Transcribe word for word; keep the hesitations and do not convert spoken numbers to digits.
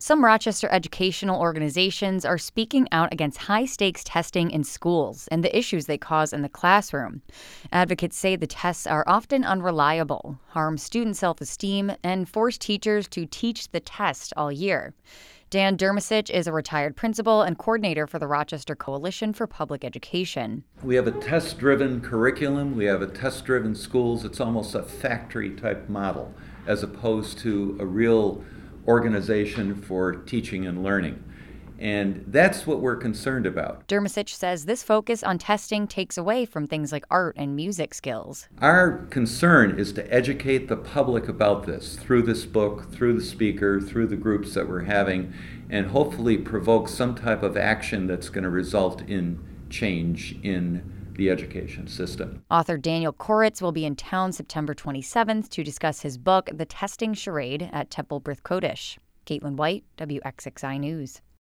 Some Rochester educational organizations are speaking out against high-stakes testing in schools and the issues they cause in the classroom. Advocates say the tests are often unreliable, harm student self-esteem, and force teachers to teach the test all year. Dan Dermisic is a retired principal and coordinator for the Rochester Coalition for Public Education. We have a test-driven curriculum. We have a test-driven schools. It's almost a factory-type model as opposed to a real organization for teaching and learning. And that's what we're concerned about. Dermisic says this focus on testing takes away from things like art and music skills. Our concern is to educate the public about this through this book, through the speaker, through the groups that we're having, and hopefully provoke some type of action that's going to result in change in the education system. Author Daniel Koritz will be in town September twenty-seventh to discuss his book, The Testing Charade, at Temple Brith Kodesh. Caitlin White, W X X I News.